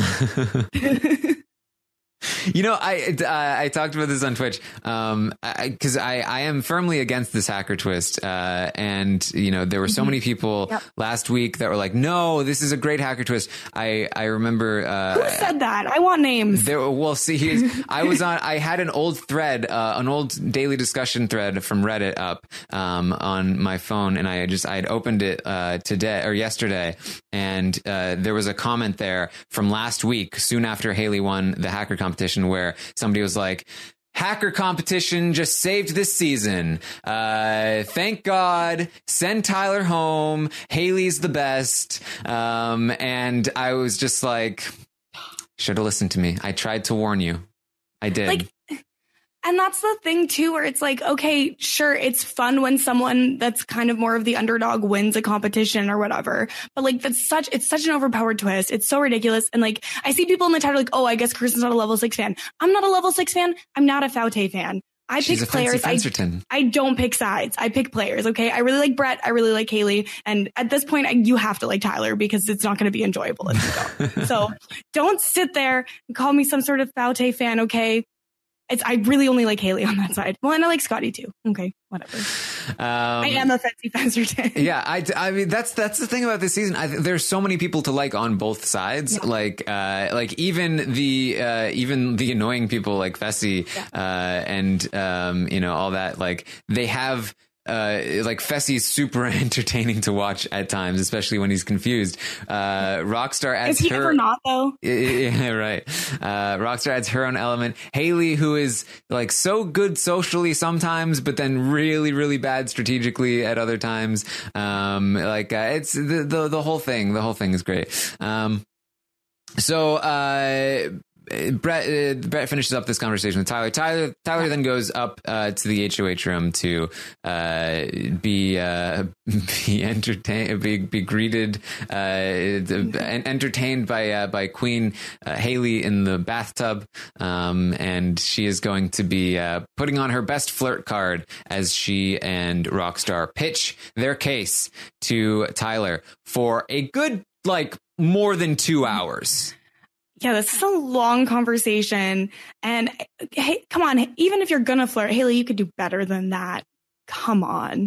You know, I uh, I talked about this on Twitch um, because I, I, I am firmly against this hacker twist. Uh, and, you know, there were so mm-hmm. many people yep. last week that were like, no, this is a great hacker twist. I, I remember. Uh, Who said that? I want names. There, well, see, I was on I had an old thread, uh, an old daily discussion thread from Reddit up um, on my phone. And I just I had opened it uh, today or yesterday. And uh, there was a comment there from last week, soon after Haley won the hacker competition, where somebody was like, hacker competition just saved this season. Uh, thank God. Send Tyler home. Haley's the best. Um, and I was just like, should have listened to me. I tried to warn you. I did. Like, and that's the thing, too, where it's like, OK, sure, it's fun when someone that's kind of more of the underdog wins a competition or whatever. But like, that's such it's such an overpowered twist. It's so ridiculous. And like, I see people in the title like, oh, I guess Kristen's not a level six fan. I'm not a level six fan. I'm not a Faute fan. I She's pick a players. I, I don't pick sides. I pick players. OK, I really like Brett. I really like Haley. And at this point, I, you have to like Tyler because it's not going to be enjoyable if you don't. So don't sit there and call me some sort of Faute fan. OK. It's, I really only like Haley on that side. Well, and I like Scotty too. Okay, whatever. Um, I am a Fessy Fencerton. Yeah, I, I mean that's that's the thing about this season. I, there's so many people to like on both sides. Yeah. Like uh, like even the uh, even the annoying people like Fessy yeah. uh, and um, you know all that. Like they have. Uh, like Fessy's super entertaining to watch at times, especially when he's confused. Uh, Rockstar adds Is he her. Ever not though? Yeah, right. Uh, Rockstar adds her own element. Haley, who is like so good socially sometimes, but then really, really bad strategically at other times. Um, like uh, it's the, the the whole thing. The whole thing is great. Um, so. Uh, Brett, uh, Brett finishes up this conversation with Tyler. Tyler, Tyler then goes up uh, to the H O H room to uh, be uh, be entertained, be, be greeted, uh, and entertained by uh, by Queen uh, Haley in the bathtub, um, and she is going to be uh, putting on her best flirt card as she and Rockstar pitch their case to Tyler for a good like more than two hours. Yeah, this is a long conversation. And hey, come on, even if you're going to flirt, Haley, you could do better than that. Come on.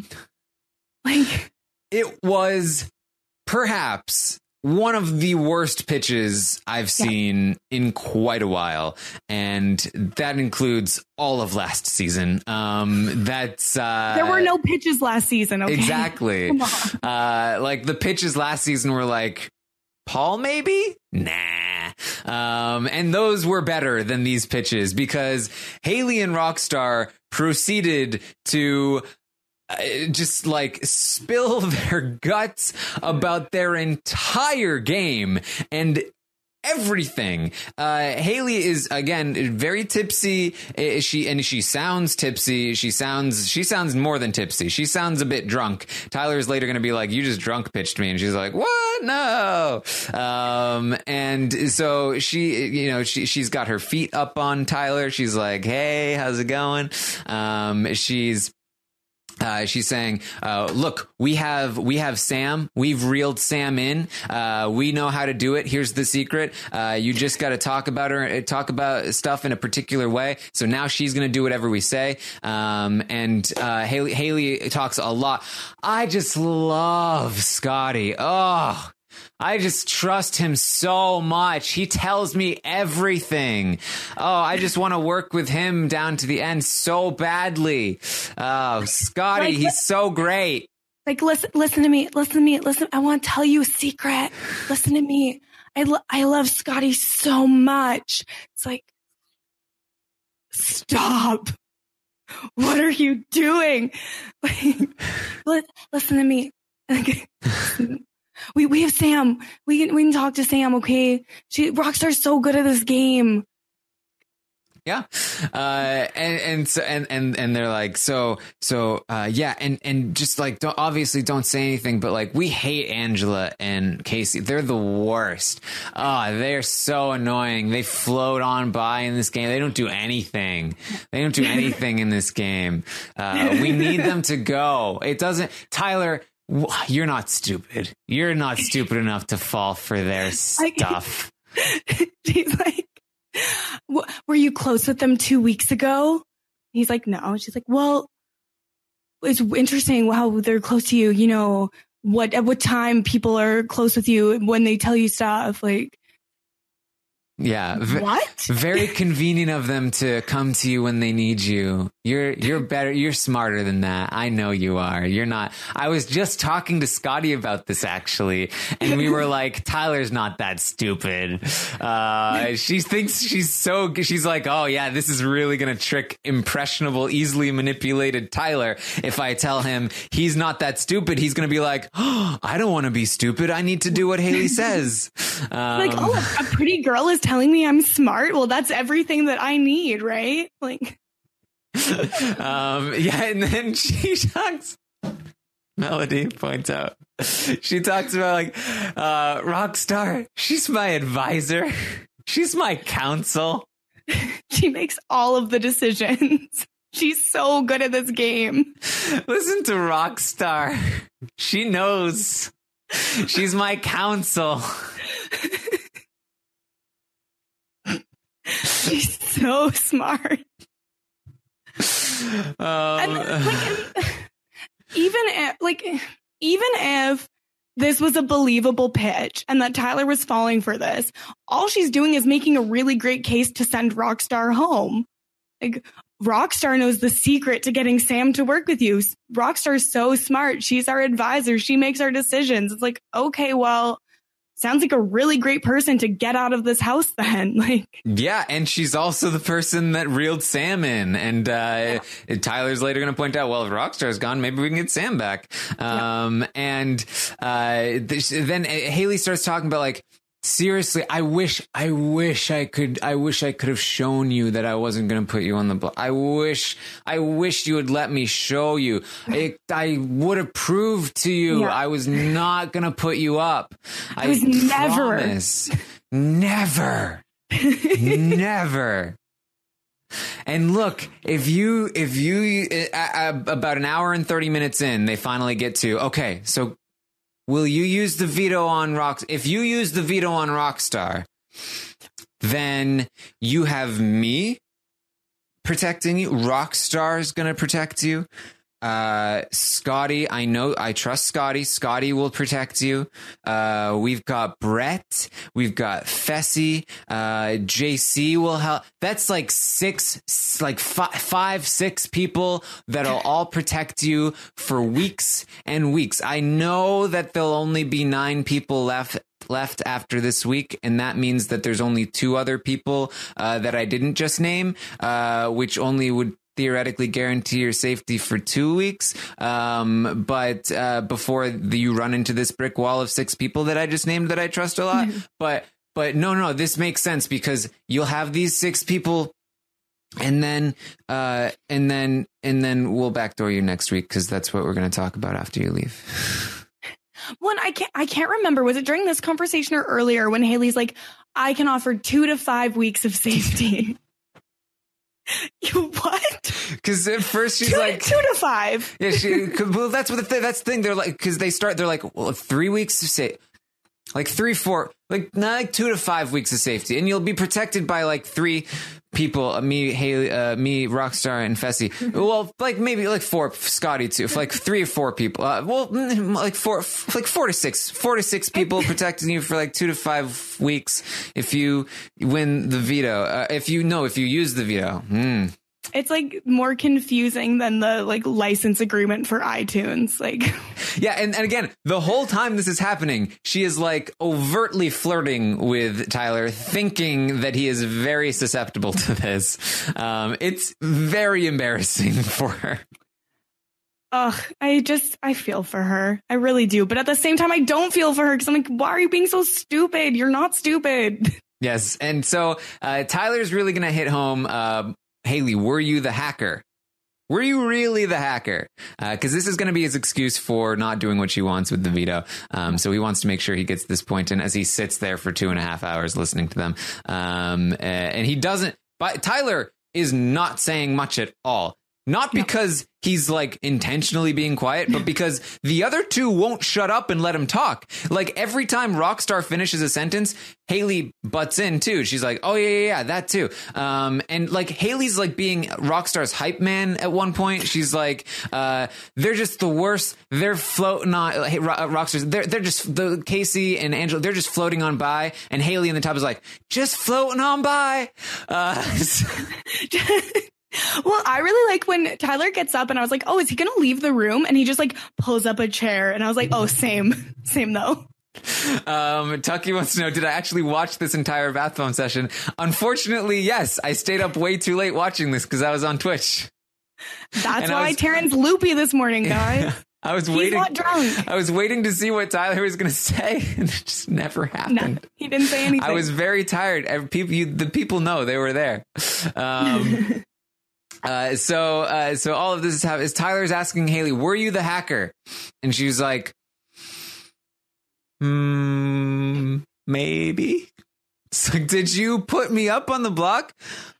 Like, it was perhaps one of the worst pitches I've seen yeah. in quite a while. And that includes all of last season. Um, that's uh, there were no pitches last season. Okay? Exactly. Come on. Uh, like the pitches last season were like, Paul, maybe? Nah. Um, and those were better than these pitches because Haley and Rockstar proceeded to uh, just like spill their guts about their entire game and everything. Uh, Haley is again very tipsy. She and she sounds tipsy. She sounds she sounds more than tipsy. She sounds a bit drunk. Tyler's later going to be like, "You just drunk pitched me," and she's like, "What? No." Um, and so she, you know, she she's got her feet up on Tyler. She's like, "Hey, how's it going?" Um, she's. Uh, she's saying, uh, look, we have we have Sam. We've reeled Sam in. Uh, we know how to do it. Here's the secret. Uh, you just got to talk about her, talk about stuff in a particular way. So now she's going to do whatever we say. Um, and uh, Haley, Haley talks a lot. I just love Scotty. Oh, I just trust him so much. He tells me everything. Oh, I just want to work with him down to the end so badly. Oh, Scotty, like, he's so great. Like, listen, listen to me. Listen to me. Listen, I want to tell you a secret. Listen to me. I, lo- I love Scotty so much. It's like, stop. What are you doing? Like, listen to me. We we have Sam. We can we can talk to Sam, okay? She Rockstar's so good at this game. Yeah. Uh and and so and and and they're like, so so uh yeah, and and just like don't, obviously don't say anything, but like we hate Angela and Casey. They're the worst. Ah, oh, they're so annoying. They float on by in this game. They don't do anything. They don't do anything in this game. Uh we need them to go. It doesn't Tyler, you're not stupid. You're not stupid enough to fall for their stuff. She's like, were you close with them two weeks ago? He's like, no. She's like, well, it's interesting how they're close to you. You know, what at what time people are close with you when they tell you stuff. Like, Yeah. V- What? Very convenient of them to come to you when they need you. You're you're better. You're smarter than that. I know you are. You're not. I was just talking to Scotty about this actually, and we were like, Tyler's not that stupid. Uh, she thinks she's so. She's like, oh yeah, this is really gonna trick impressionable, easily manipulated Tyler. If I tell him he's not that stupid, he's gonna be like, oh, I don't want to be stupid. I need to do what Haley says. Um, Like, oh, a, a pretty girl is telling me I'm smart. Well, that's everything that I need, right? Like, um, yeah, and then she talks. Melody points out. She talks about like uh, Rockstar. She's my advisor. She's my counsel. she makes all of the decisions. She's so good at this game. Listen to Rockstar. She knows. She's my counsel. She's so smart. Um, And, like, even if, like, even if this was a believable pitch and that Tyler was falling for this, all she's doing is making a really great case to send Rockstar home. Like, Rockstar knows the secret to getting Sam to work with you. Rockstar's so smart. She's our advisor. She makes our decisions. It's like, okay, well, sounds like a really great person to get out of this house then. Like, yeah, and she's also the person that reeled Sam in. And uh, yeah. Tyler's later going to point out, well, if Rockstar's gone, maybe we can get Sam back. Um, yeah. And uh, this, then Haley starts talking about, like, seriously, I wish, I wish I could, I wish I could have shown you that I wasn't going to put you on the block. I wish, I wish you would let me show you. It, I would have proved to you yeah. I was not going to put you up. I, I was never, promise. never, never. And look, if you, if you, uh, uh, about an hour and thirty minutes in, they finally get to, okay, so will you use the veto on Rock? If you use the veto on Rockstar, then you have me protecting you. Rockstar is going to protect you. Uh, Scotty, I know, I trust Scotty. Scotty will protect you. Uh, we've got Brett. We've got Fessy. Uh, J C will help. That's like six, like five, five, six people that'll all protect you for weeks and weeks. I know that there'll only be nine people left left after this week, and that means that there's only two other people uh, that I didn't just name, uh, which only would theoretically guarantee your safety for two weeks. Um, but uh, before the, you run into this brick wall of six people that I just named that I trust a lot. but but no, no, this makes sense because you'll have these six people, and then uh, and then and then we'll backdoor you next week because that's what we're going to talk about after you leave. One, I can't I can't remember. Was it during this conversation or earlier when Haley's like, I can offer two to five weeks of safety? What? Because at first she's two, like two to five. Yeah, she. Well, that's what the th- that's the thing. They're like because they start. They're like well, three weeks to say, like three, four, like not like two to five weeks of safety, and you'll be protected by like three people. Uh, me, Haley, uh, me, Rockstar, and Fessy. Well, like maybe like four, Scotty too. Like three or four people. Uh, well, like four, like four to six, four to six people protecting you for like two to five weeks if you win the veto. Uh, if you know, if you use the veto. Mm. It's like more confusing than the like license agreement for iTunes. Like, yeah. And, and again, the whole time this is happening, she is like overtly flirting with Tyler, thinking that he is very susceptible to this. Um, it's very embarrassing for her. Ugh, I just, I feel for her. I really do. But at the same time, I don't feel for her because I'm like, why are you being so stupid? You're not stupid. Yes. And so uh, Tyler's really going to hit home. Uh, Haley, were you the hacker? Were you really the hacker? Because uh, this is going to be his excuse for not doing what she wants with the veto. Um, so he wants to make sure he gets this point in as he sits there for two and a half hours listening to them. Um, and he doesn't. But Tyler is not saying much at all. Not because he's like intentionally being quiet, but because the other two won't shut up and let him talk. Like every time Rockstar finishes a sentence, Haley butts in too. She's like, oh yeah, yeah, yeah, that too. Um, and like Haley's like being Rockstar's hype man at one point. She's like, uh, they're just the worst. They're floating on hey, Rockstars. They're, they're just the Casey and Angela. They're just floating on by. And Haley in the top is like, just floating on by. Uh, Well, I really like when Tyler gets up and I was like, oh, is he going to leave the room? And he just like pulls up a chair and I was like, oh, same, same though. Um, Tucky wants to know, did I actually watch this entire bath phone session? Unfortunately, yes. I stayed up way too late watching this because I was on Twitch. That's And I why was- Taryn's loopy this morning, guys. I was He's waiting. not drunk. I was waiting to see what Tyler was going to say, and it just never happened. No, he didn't say anything. I was very tired. Every, people, you, the people know they were there. Um, uh, so, uh, so all of this is, how, is Tyler's asking Haley, "Were you the hacker?" And she's like, "Hmm, maybe." It's like, "Did you put me up on the block?"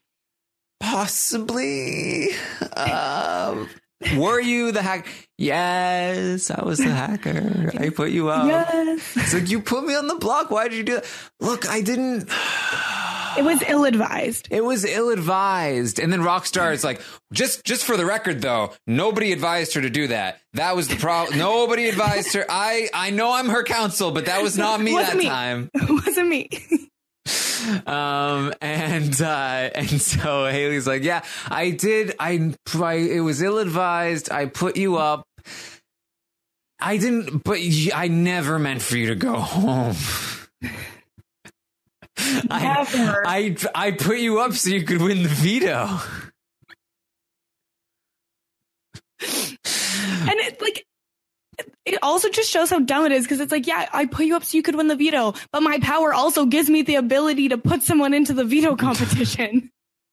Possibly. Um, were you the hacker? Yes, I was the hacker. I put you up. Yes. It's like, you put me on the block. Why did you do that? Look, I didn't. It was ill-advised. It was ill-advised. And then Rockstar is like, just just for the record, though, nobody advised her to do that. That was the problem. Nobody advised her. I, I know I'm her counsel, but that was not me Wasn't that me. time. It wasn't me. Um, and, uh, and so Haley's like, yeah, I did. I, I it was ill-advised. I put you up. I didn't, but y- I never meant for you to go home. Never. I, I, I put you up so you could win the veto. And it like it also just shows how dumb it is because it's like, yeah, I put you up so you could win the veto, but my power also gives me the ability to put someone into the veto competition.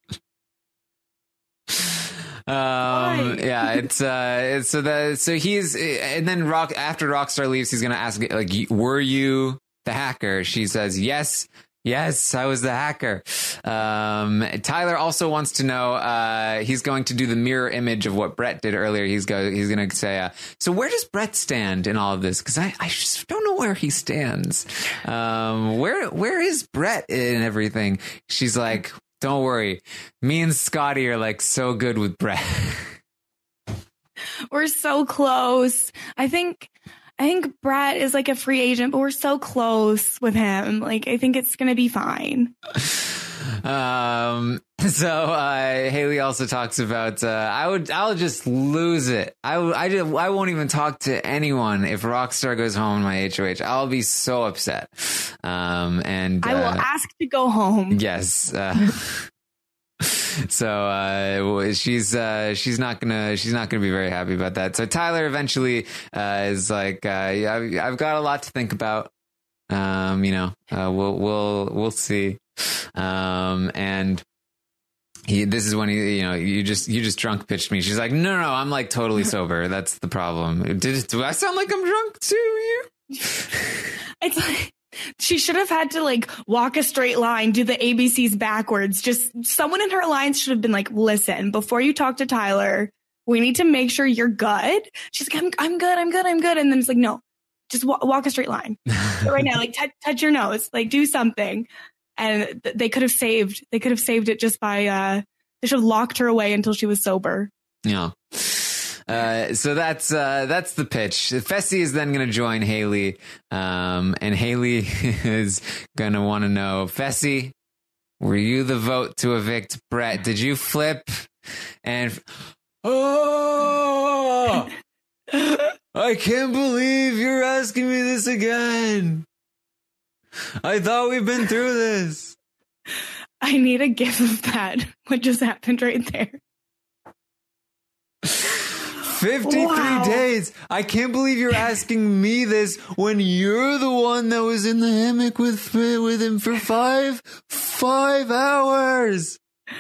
Um, yeah, it's, uh, it's, so the, so he's, and then Rock, after Rockstar leaves, he's going to ask, like, were you the hacker? She says, yes. Yes, I was the hacker. Um, Tyler also wants to know, uh, he's going to do the mirror image of what Brett did earlier. He's go, he's going to say, uh, so where does Brett stand in all of this? Cause I, I just don't know where he stands. Um, where, where is Brett in everything? She's like, don't worry. Me and Scotty are like so good with Brett. We're so close. I think I think Brett is like a free agent, but we're so close with him. Like, I think it's gonna be fine. Um, so, uh, Haley also talks about, uh, I would, I'll just lose it. I, w- I, just, I won't even talk to anyone if Rockstar goes home in my H O H. I'll be so upset. Um, and, I will uh, ask to go home. yes, uh, so, uh, she's, uh, she's not gonna, she's not gonna be very happy about that. So Tyler eventually, uh, is like, uh, yeah, I've, I've got a lot to think about. Um, you know, uh, we'll, we'll, we'll see. Um, and he, this is when he, you know, you just, you just drunk pitched me. She's like, no, no, no, I'm like totally sober. That's the problem. Did, do I sound like I'm drunk to you? It's like she should have had to like walk a straight line, do the A B Cs backwards. Just someone in her alliance should have been like, listen, before you talk to Tyler, we need to make sure you're good. She's like, I'm, I'm good, I'm good, I'm good. And then it's like, no, just wa- walk a straight line. So right now, like t- touch your nose, like do something. And th- they could have saved, they could have saved it just by, uh, they should have locked her away until she was sober. Yeah. Uh, so that's, uh, that's the pitch. Fessy is then going to join Haley. Um, and Haley is going to want to know, Fessy, were you the vote to evict Brett? Did you flip? And, oh, I can't believe you're asking me this again. I thought we've been through this. I need a gif of that. What just happened right there? fifty-three Wow. days. I can't believe you're asking me this when you're the one that was in the hammock with with him for five five hours.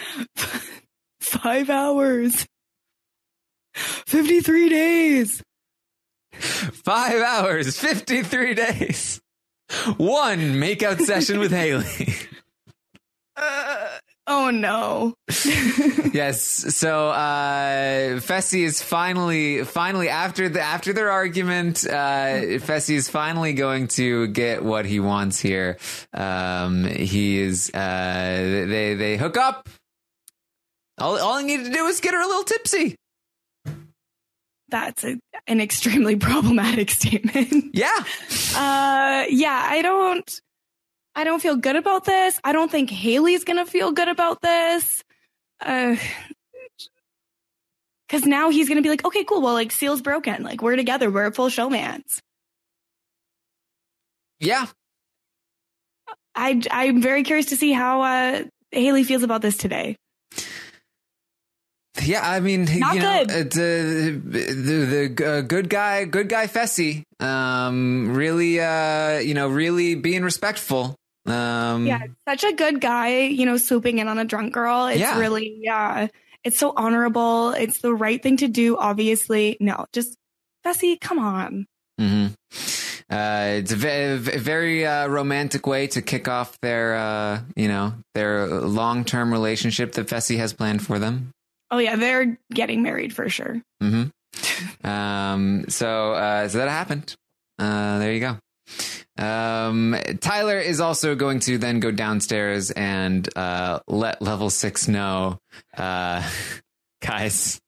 Five hours. fifty-three days. Five hours, fifty-three days. One makeout session with Haley. Uh, Oh no. Yes. So uh Fessy is finally finally after the after their argument, uh Fessy is finally going to get what he wants here. Um he is uh they they hook up. All all he needed to do was get her a little tipsy. That's a, an extremely problematic statement. Yeah. Uh yeah, I don't I don't feel good about this. I don't think Haley's going to feel good about this. Uh, Because now he's going to be like, okay, cool. Well, like, seal's broken. Like, we're together. We're a full showmance. Yeah. I, I'm very curious to see how uh, Haley feels about this today. Yeah, I mean, Not you know, good. it's, uh, the the uh, good guy, good guy Fessy, um, really, uh, you know, really being respectful. Um, Yeah, such a good guy, you know, swooping in on a drunk girl. It's Yeah. really, yeah, it's so honorable. It's the right thing to do, obviously. No, just, Fessy, come on. Mm-hmm. Uh, it's a ve- very uh, romantic way to kick off their, uh, you know, their long-term relationship that Fessy has planned for them. Oh, yeah, they're getting married for sure. Mm-hmm. um, so, uh, so that happened. Uh, there you go. Um, Tyler is also going to then go downstairs and uh, let level six know, uh, guys,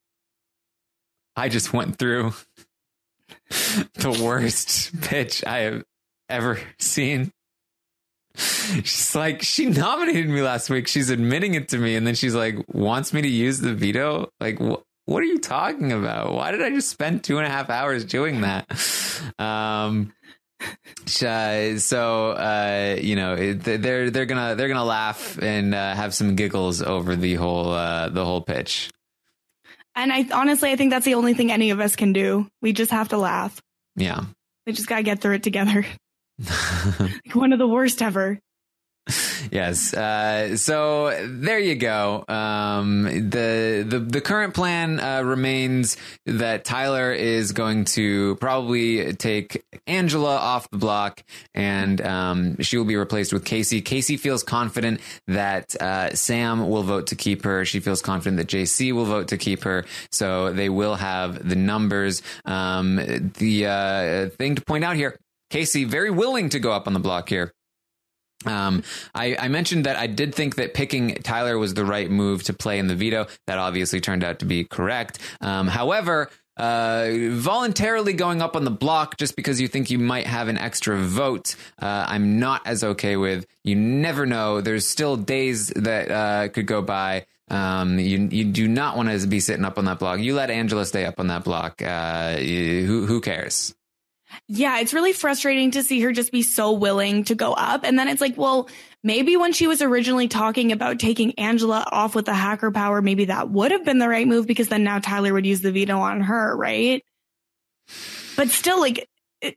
I just went through the worst pitch I have ever seen. She's like, she nominated me last week. She's admitting it to me. And then she's like, wants me to use the veto. Like, wh- what are you talking about? Why did I just spend two and a half hours doing that? Um, uh, so, uh, you know, it, they're, they're gonna, they're gonna laugh and uh, have some giggles over the whole, uh, the whole pitch. And I honestly, I think that's the only thing any of us can do. We just have to laugh. Yeah. We just got to get through it together. Like one of the worst ever. Yes. Uh, so there you go. Um, the, the, the current plan uh, remains that Tyler is going to probably take Angela off the block, and um, she will be replaced with Casey. Casey feels confident that uh, Sam will vote to keep her. She feels confident that J C will vote to keep her. So they will have the numbers. Um, the uh, thing to point out here, Casey very willing to go up on the block here. Um, I, I mentioned that I did think that picking Tyler was the right move to play in the veto. That obviously turned out to be correct. Um, however, uh, voluntarily going up on the block just because you think you might have an extra vote, uh, I'm not as okay with. You never know. There's still days that uh, could go by. Um, you you do not want to be sitting up on that block. You let Angela stay up on that block. Uh, you, who who cares? Yeah, it's really frustrating to see her just be so willing to go up. And then it's like, well, maybe when she was originally talking about taking Angela off with the hacker power, maybe that would have been the right move, because then now Tyler would use the veto on her, right? But still, like, it,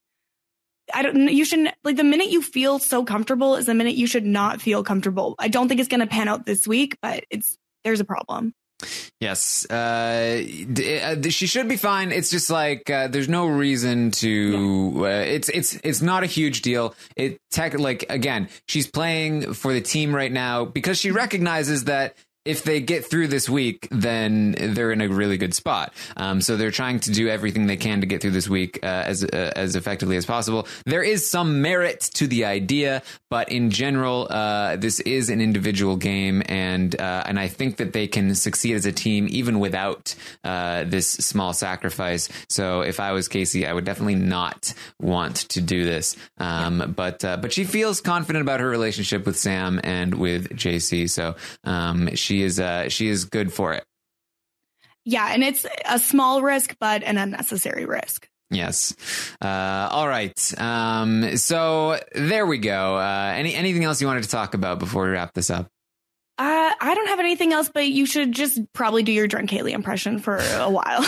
I don't, you shouldn't, like, the minute you feel so comfortable is the minute you should not feel comfortable. I don't think it's going to pan out this week, but it's, there's a problem. Yes, uh, d- she should be fine. It's just like uh, there's no reason to. Uh, it's it's it's not a huge deal. It tech like again, she's playing for the team right now because she recognizes that if they get through this week, then they're in a really good spot. Um, so they're trying to do everything they can to get through this week uh, as uh, as effectively as possible. There is some merit to the idea, but in general, uh, this is an individual game, and uh, and I think that they can succeed as a team even without uh, this small sacrifice. So if I was Casey, I would definitely not want to do this. Um, yeah. But uh, but she feels confident about her relationship with Sam and with J C. So um, she. She is uh, she is good for it. Yeah, and it's a small risk, but an unnecessary risk. Yes. Uh, all right. Um, so there we go. Uh, any anything else you wanted to talk about before we wrap this up? Uh, I don't have anything else, but you should just probably do your drunk Haley impression for a while.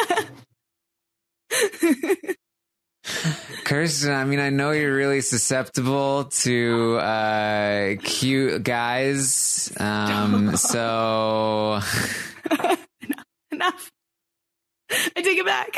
Kirsten, I mean, I know you're really susceptible to uh, cute guys. Um, so enough. I take it back.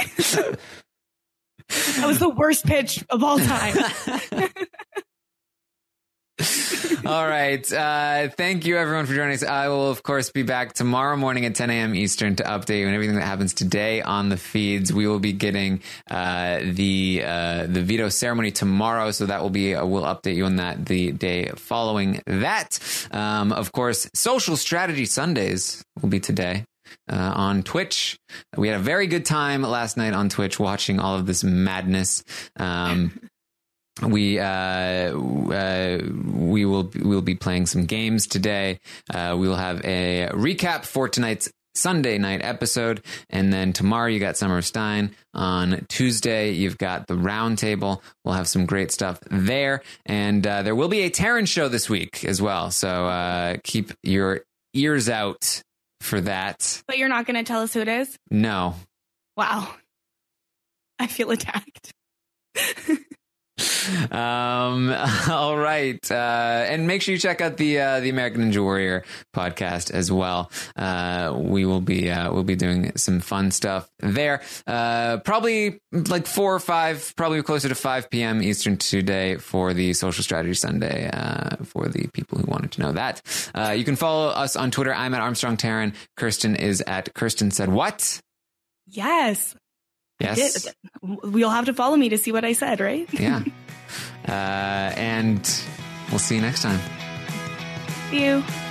That was the worst pitch of all time. All right. Uh, thank you, everyone, for joining us. I will, of course, be back tomorrow morning at ten a.m. Eastern to update you on everything that happens today on the feeds. We will be getting uh, the uh, the veto ceremony tomorrow, so that will be. Uh, we'll update you on that the day following that. Um, of course, Social Strategy Sundays will be today. Uh, on Twitch. We had a very good time last night on Twitch watching all of this madness. Um, we uh, uh, we will we'll be playing some games today. Uh, we will have a recap for tonight's Sunday night episode, and then tomorrow you got Summer of Stein. On Tuesday you've got the Roundtable. We'll have some great stuff there, and uh, there will be a Terran show this week as well. So uh, keep your ears out for that. But you're not going to tell us who it is? No. Wow. I feel attacked. um all right, uh and make sure you check out the uh the American Ninja Warrior podcast as well. Uh we will be uh we'll be doing some fun stuff there, uh probably like four or five, probably closer to five p.m. Eastern today for the Social Strategy Sunday, uh for the people who wanted to know that. Uh you can follow us on Twitter. I'm at Armstrong Taryn. Kirsten is at Kirsten Said What. Yes. Yes. You'll have to follow me to see what I said, right? Yeah. Uh, and we'll see you next time. See you.